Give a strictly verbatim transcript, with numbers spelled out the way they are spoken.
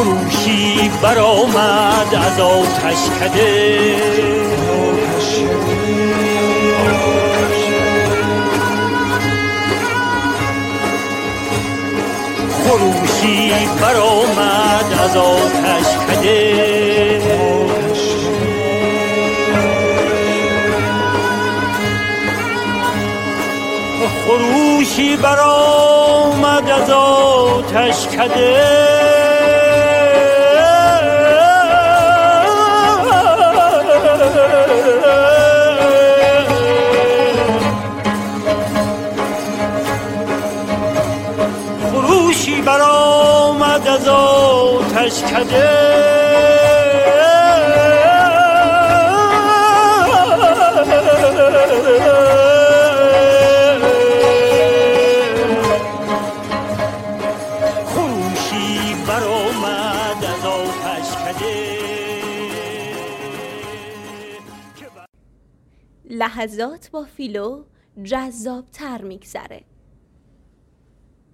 خروشی برآمد از آتشکده، خروشی برآمد از آتشکده، خروشی برآمد از آتشکده، خروشی برآمد از آتشکده، لحظات با فیلو جذاب‌تر می‌گذره.